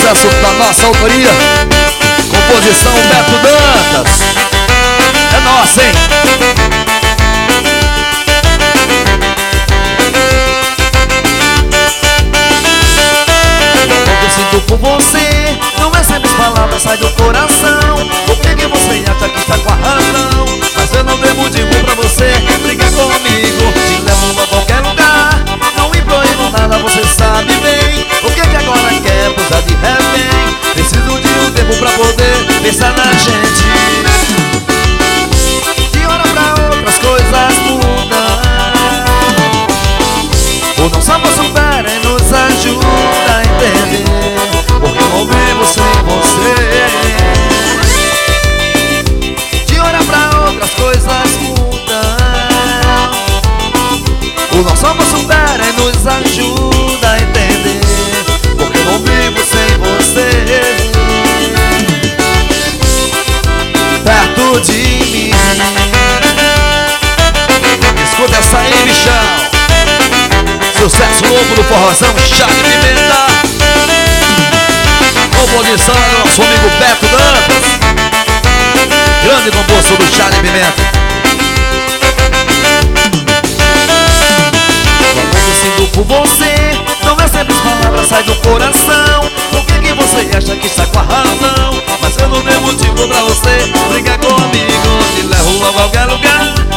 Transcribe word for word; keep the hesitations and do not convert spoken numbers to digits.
sucesso da nossa autoria, composição Beto Dantas. É nossa, hein? Eu sinto por você, não é sempre palavras, sai do coração. Por que que você acha que está com a razão? Mas eu não devo digo pra você, briga comigo, te levo a qualquer lugar. Não improviso nada, você sabe bem. O que que agora quer posar de refém? Preciso de um tempo pra poder pensar na gente. De hora pra outra as coisas mudam. O não só supera e nos ajuda a entender porque eu não vivo sem você. De hora pra outra as coisas mudam. O não só supera e nos ajuda a entender porque eu não vivo sem você. Perto de mim. Escuta essa aí, bichão. Sucesso novo do forrozão, Chá de Pimenta. Composição do nosso amigo Beto Dantas, grande compositor do Chá de Pimenta. Quando eu sinto por você, não é sempre as palavras, sai do coração. Por que que você acha que está com a razão? Mas eu não dei motivo pra você brigar comigo, te levo a qualquer lugar.